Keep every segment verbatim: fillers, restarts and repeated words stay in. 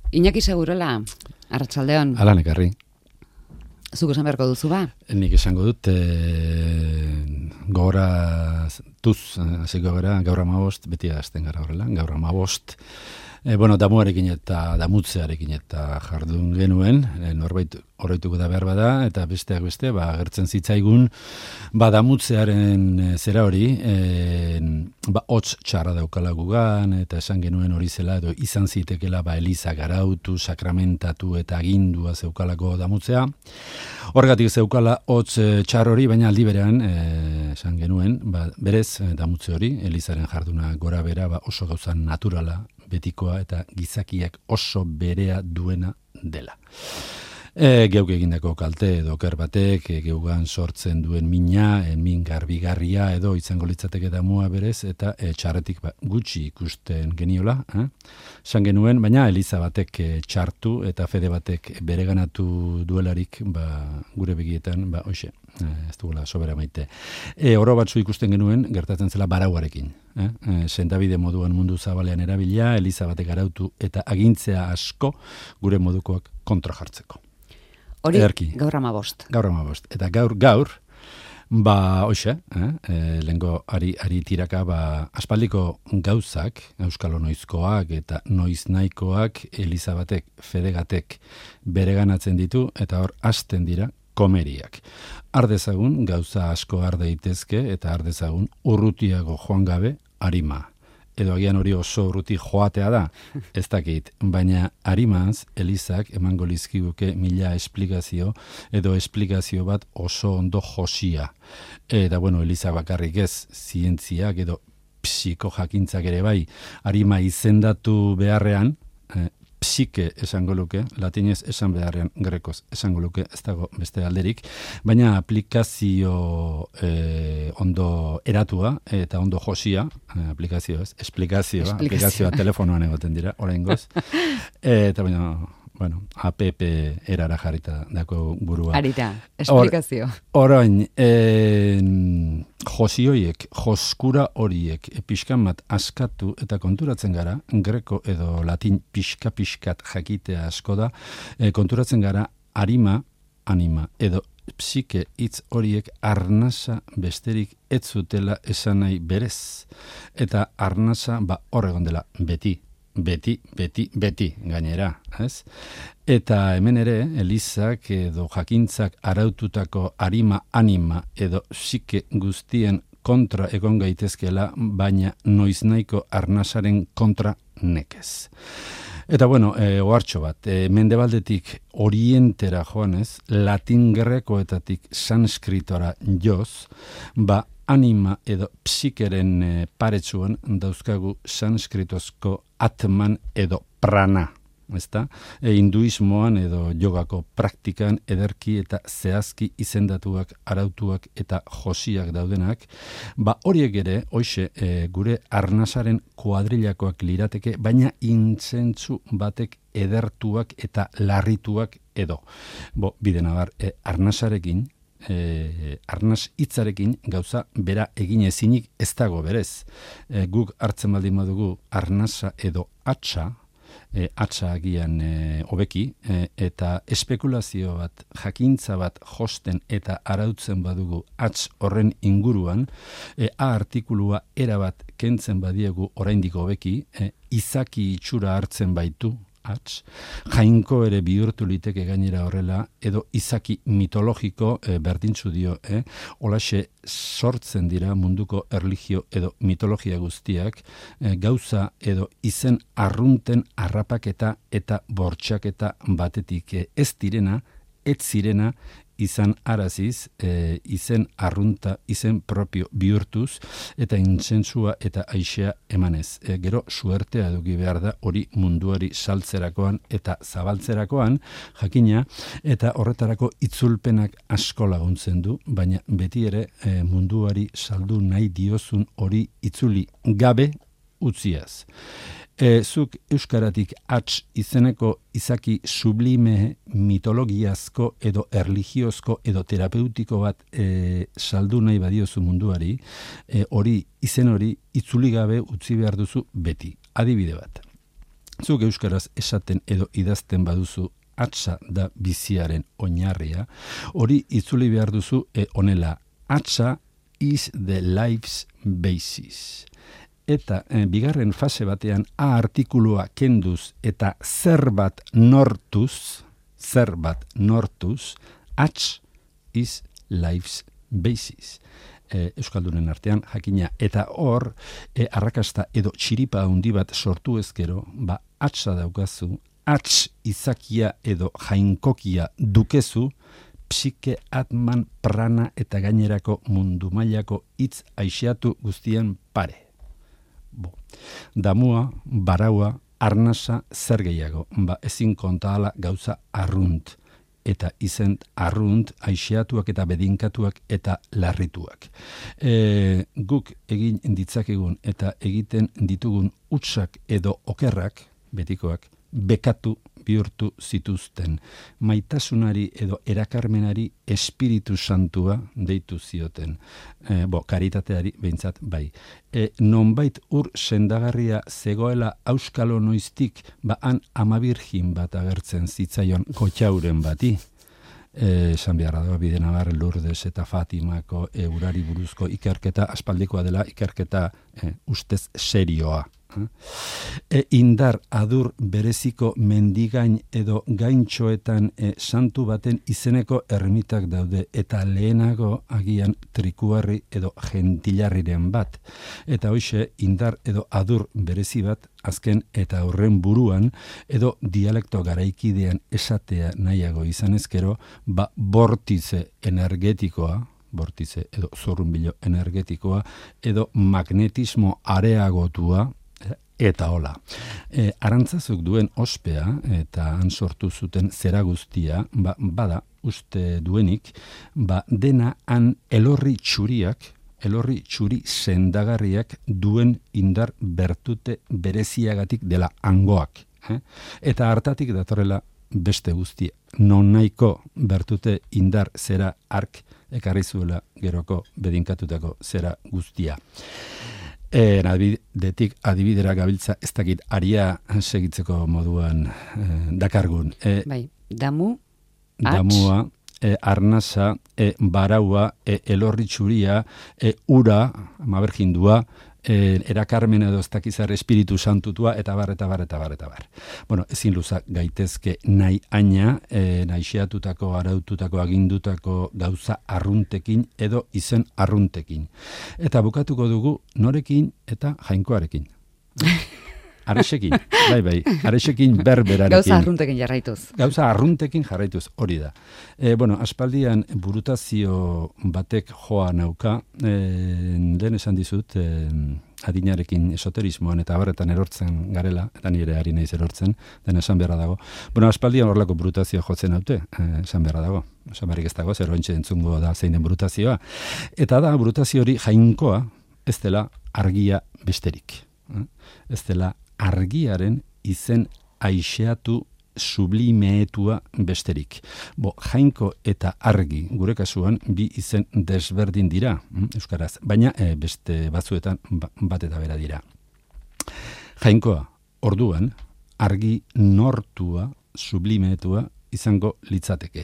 Iñaki Segurola, arratsaldeon. Alan ekarri. Zuk esan beharko duzu ba? Nik esango dut, e, gogora tuz, hasiko gara, gaur hamabost, beti hasten gara horrela, gaur hamabost, e, bueno, damuarekin eta damutzearekin eta jardun genuen, e, norbait oroituko da behar bada, eta besteak beste, ba, agertzen zitzaigun, ba, damutzearen e, zera hori, e, ba, hots txarra daukala gugan, eta esan genuen hori zela, edo izan zitekela, ba, Eliza garautu, sakramentatu eta agindua zeukalako damutzea. Horregatik zeukala hots e, txar hori, baina aldi berean, e, esan genuen, ba, berez, e, damutze hori, Elizaren jarduna gora bera, ba, oso gauza naturala, betikoa, eta gizakiak oso berea duena dela. E, geuk egindako kalte edo oker batek, e, geugan sortzen duen mina, e, min garbigarria edo izango litzateke damua berez, eta e, txarretik ba, gutxi ikusten geniola. Eh? San genuen, baina Eliza batek e, txartu eta fede batek bereganatu duelarik ba, gure begietan, ba, hoxe, e, ez dugula sobera maite. E, oro batzu ikusten genuen, gertatzen zela barauarekin. Eh? E, sentabide moduan mundu zabalean erabilia, Eliza batek arautu eta agintzea asko gure modukoak kontra jartzeko. Hori, Ederki. gaur hamabost. Gaur hamabost. Eta gaur, gaur, ba, hoxe, eh? e, lehenko ari, ari tiraka, ba, aspaldiko gauzak, euskalo noizkoak eta noiz nahikoak, Eliza batek, fedegatek bereganatzen ditu, eta hor hasten dira komeriak. Ardezagun, gauza asko ar daitezke, eta ardezagun urrutiago joan gabe, arima. Edo agian hori oso urruti joatea da, ez dakit, baina arimaz Elizak emango lizkiguke mila esplikazio, edo esplikazio bat oso ondo josia. Eta bueno, Eliza bakarrik ez, zientziak edo psiko jakintzak ere bai, arima izendatu beharrean, eh, psike esango luke, latinez esan beharrean, grekoz esango luke, ez dago beste alderik, baina aplikazio eh, ondo eratua eta ondo josia, eh, aplikazio ez, esplikazioa, aplikazioa telefonoan egoten dira, oraingoz, eh, eta baina, bueno, app erara jarrita dako burua. Arita, esplikazio. Or, orain, eh, josioiek, joskura horiek, e, pixkan bat askatu eta konturatzen gara, greko edo latin pixka-pixkat jakitea asko da, e, konturatzen gara arima, anima, edo psike hitz horiek arnasa besterik ez zutela esan nahi berez. Eta arnasa ba horregon dela beti. Beti, beti, beti, gainera, ez? Eta hemen ere, Elizak edo jakintzak araututako arima anima edo psike guztien kontra egon gaitezkela, baina noiznaiko arnasaren kontra nekez. Eta bueno, e, ohartxo bat, e, mendebaldetik orientera joanez, latin grekoetatik sanskritora joz, ba anima edo psikeren e, paretsuan dauzkagu sanskritozko atman edo prana, ezta? E, hinduismoan edo jogako praktikan ederki eta zehazki izendatuak, arautuak eta josiak daudenak, ba horiek ere, hoxe, e, gure arnasaren kuadrilakoak lirateke, baina intzentzu batek edertuak eta larrituak edo. Bo, bide nabar, e, arnasarekin, E, arnas hitzarekin gauza bera egin ezinik ez dago berez. E, guk hartzen baldin badugu arnasa edo atxa, e, atxa agian e, hobeki, e, eta espekulazio bat, jakintza bat josten eta arautzen badugu atx horren inguruan, e, A artikulua erabat kentzen badiegu oraindik hobeki, e, izaki itxura hartzen baitu, atx, jainko ere bihurtu liteke gainera horrela, edo izaki mitologiko e, berdintzu dio, eh? Olaxe sortzen dira munduko erlijio edo mitologia guztiak, e, gauza edo izen arrunten harrapaketa eta bortxaketa batetik e, ez direna, ez zirena, izan araziz, e, izen arrunta, izen propio bihurtuz, eta intzentzua eta aixea emanez. E, gero suertea eduki behar da hori munduari saltzerakoan eta zabaltzerakoan, jakina, eta horretarako itzulpenak asko laguntzen du, baina beti ere e, munduari saldu nahi diozun hori itzuli gabe utziaz. E, zuk euskaratik atx izeneko izaki sublime mitologiazko edo erligiozko edo terapeutiko bat e, saldu nahi badiozu munduari, e, hori izen hori itzuli gabe utzi behar duzu beti. Adibide bat. zuk euskaraz esaten edo idazten baduzu atsa da biziaren oinarria, hori itzuli behar duzu e, onela, atsa is the life's basis. Eta e, bigarren fase batean A artikulua kenduz eta zer bat nortuz, zer bat nortuz, ats is life's basis. E, Euskaldunen artean jakina, eta hor e, arrakasta edo txiripa handi bat sortu ezkero, ba atsa daukazu, ats izakia edo jainkokia dukezu, psike, atman, prana eta gainerako mundu mailako hitz aixeatu guztien pare. Bo. Damua, baraua, arnasa, zer gehiago, ba ezin kontahala gauza arrunt, eta izen arrunt, aixeatuak eta bedinkatuak eta larrituak. E, guk egin ditzakegun eta egiten ditugun utsak edo okerrak, betikoak, bekatu bihurtu zituzten. Maitasunari edo erakarmenari espiritu santua deitu zioten. E, bo, karitateari behintzat bai. E, nonbait ur sendagarria zegoela auskalo noiztik, ba han amabirjin bat agertzen zitzaion kotxauren bati. Esan beharra da, Bidenabar, Lourdes eta Fatimako eurari buruzko ikerketa, aspaldikoa dela ikerketa e, ustez serioa. E, indar adur bereziko mendigain edo gaintxoetan e, santu baten izeneko ermitak daude eta lehenago agian trikuarri edo gentilarriren bat. Eta hoxe indar edo adur berezi bat azken eta horren buruan edo dialekto garaikidean esatea nahiago izan ezkero, ba bortize energetikoa, bortize edo zorrunbilo energetikoa edo magnetismo areagotua eta hola. E, arantzazuk duen ospea eta han sortu zuten zera guztia, ba, bada uste duenik, ba, dena han elorri txuriak, elorri txuri sendagarriak duen indar bertute bereziagatik dela hangoak. Eh? Eta hartatik datorrela beste guztia. Non nahiko bertute indar zera ark ekarri zuela geroko bedinkatutako zera guztia. E, adibidetik adibidera gabiltza ez dakit aria segitzeko moduan e, dakargun. E, bai, damu, damua, e, arnasa, e, baraua, e, elorri txuria, e, ura, maberjindua, e, erakarmena edo ez dakizar espiritu santutua, eta bar, eta bar, eta bar, eta bar. Bueno, ezin luzak gaitezke nahi aina, e, nahixiatutako, araututako, agindutako gauza arruntekin edo izen arruntekin. Eta bukatuko dugu norekin eta jainkoarekin. Arexekin, bai, bai, arexekin berberarekin. Gauza arruntekin jarraituz. Gauza arruntekin jarraituz, hori da. E, bueno, aspaldian burutazio batek joa nauka, e, lehen esan dizut, e, adinarekin esoterismoan eta abarretan erortzen garela, eta nire ari naiz erortzen, den esan beharra dago. Bueno, aspaldian horrelako burutazio jotzen haute, e, esan beharra dago. Esan beharrik ez dago, zer ointxe entzungo da zein den burutazioa. Eta da, burutazio hori jainkoa, ez dela argia besterik. Ez dela argiaren izen aixeatu sublimeetua besterik. Bo, jainko eta argi, gure kasuan, bi izen desberdin dira, euskaraz, baina e, beste batzuetan bat eta bera dira. Jainkoa, orduan, argi nortua, sublimeetua, izango litzateke.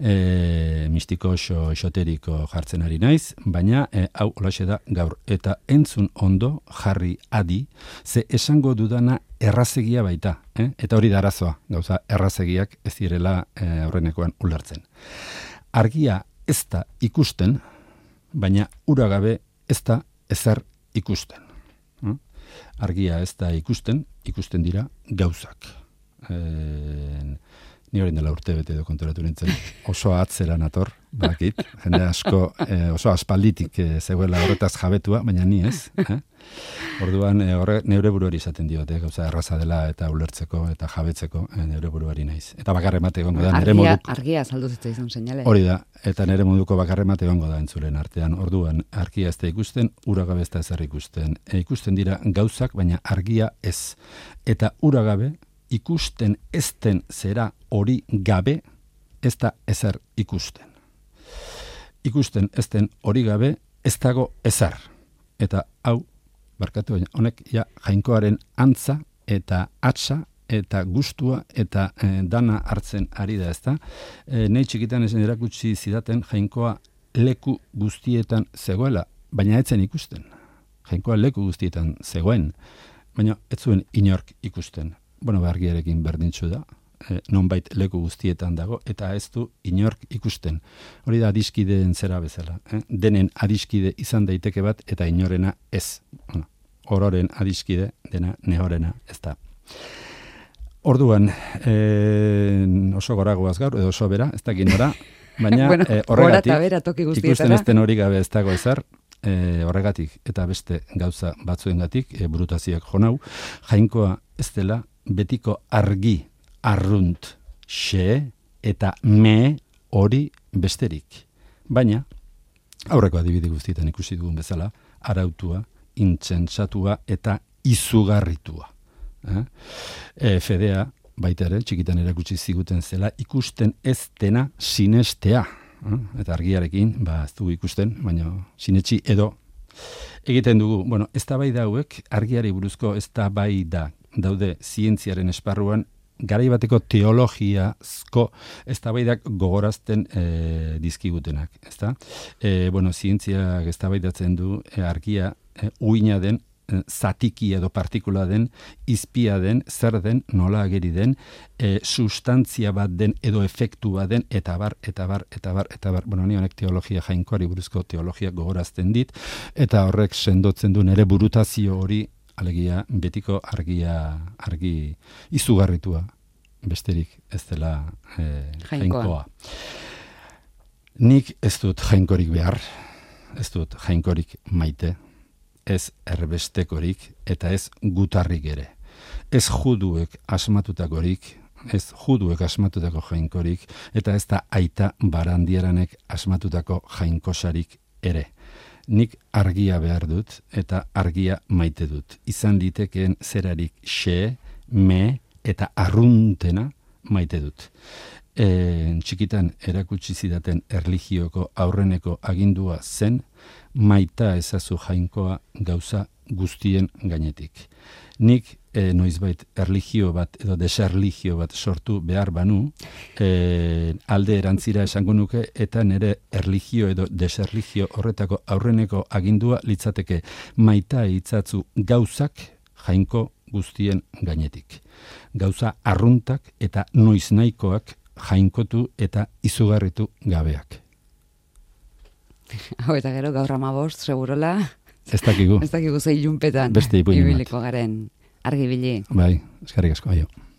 E, mistiko oso esoteriko jartzen ari naiz, baina e, hau olaxe da gaur. Eta entzun ondo jarri adi, ze esango dudana errazegia baita. Eh? Eta hori da arazoa, gauza errazegiak ez direla e, aurrenekoan ulertzen. Argia ez da ikusten, baina ura gabe ez da ezer ikusten. Eh? Argia ez da ikusten, ikusten dira gauzak. E, Ni hori dela urte bete edo konturatu nintzen. Oso atzera nator, bakit. Jende asko eh, oso aspalditik eh, zegoela horretaz jabetua, baina ni ez. Eh? Orduan, eh, horre, neure buruari izaten diote, gauza erraza dela eta ulertzeko eta jabetzeko eh, neure buruari naiz. Eta bakarremate egongo da. Nere Argia, moduko, argia saldu zitzaizun seinale. hori da, eta nere moduko bakarremate egongo da entzulen artean. Orduan, argia ez da ikusten, ura gabe ez da ezer ikusten. E, ikusten dira gauzak, baina argia ez. Eta ura gabe, ikusten ezten zera hori gabe, ez da ezer ikusten. Ikusten ezten hori gabe, ez dago ezer. Eta hau, barkatu baina, honek ja jainkoaren antza eta atsa eta gustua eta e, dana hartzen ari da, ezta? E, nei txikitan esan erakutsi zidaten Jainkoa leku guztietan zegoela, baina etzen ikusten. Jainkoa leku guztietan zegoen, baina ez zuen inork ikusten. Bueno, argiarekin berdintzu da, e, nonbait leku guztietan dago, eta ez du inork ikusten. Hori da adiskideen zera bezala. Eh? Denen adiskide izan daiteke bat, eta inorena ez. Bueno, ororen adiskide, dena nehorena ez da. Orduan, e, oso goragoaz gaur, edo oso bera, ez dakit nora, baina bueno, e, horregatik, bera, toki ikusten ezten hori gabe ez dago ezer, e, horregatik eta beste gauza batzuengatik, e, burutazioak jonau, Jainkoa ez dela betiko argi, arrunt, xe eta me hori besterik. Baina, aurreko adibide guztietan ikusi dugun bezala, arautua, intsentsatua eta izugarritua. Eh? E, fedea, baita ere, txikitan erakutsi ziguten zela, ikusten ez dena sinestea. Eh? Eta argiarekin, ba, ez dugu ikusten, baina sinetxi edo egiten dugu. Bueno, ez da bai dauek, argiari buruzko ez da bai da, daude zientziaren esparruan, garai bateko teologiazko eztabaidak gogorazten e, dizkigutenak, ezta? E, bueno, zientziak eztabaidatzen du e, argia e, uina den, e, zatiki edo partikula den, izpia den, zer den, nola ageri den, e, sustantzia bat den edo efektu bat den, eta bar, eta bar, eta bar, eta bar. Bueno, ni honek teologia Jainkoari buruzko teologia gogorazten dit, eta horrek sendotzen du nere burutazio hori, alegia, betiko argia, argi izugarritua, besterik ez dela eh, Jainkoa. Jainkoa. Nik ez dut Jainkorik behar, ez dut Jainkorik maite, ez erbestekorik, eta ez gutarrik ere. Ez juduek asmatutakorik, ez juduek asmatutako Jainkorik, eta ez da aita barandiaranek asmatutako Jainkosarik ere. Nik argia behar dut eta argia maite dut. Izan litekeen zerarik xe, me eta arruntena maite dut. E, txikitan erakutsi zidaten erlijioko aurreneko agindua zen, maita ezazu Jainkoa gauza guztien gainetik. Nik e, noizbait erlijio bat edo deserlijio bat sortu behar banu, e, alde erantzira esango nuke, eta nire erlijio edo deserlijio horretako aurreneko agindua litzateke maita itzatzu gauzak Jainko guztien gainetik. Gauza arruntak eta noiz nahikoak jainkotu eta izugarritu gabeak. Hau eta gero gaur amabost, segurola... Ez dakigu. Ez dakigu zei junpetan. Beste ipuin ibiliko garen argibili. Bai, eskerrik asko, aio.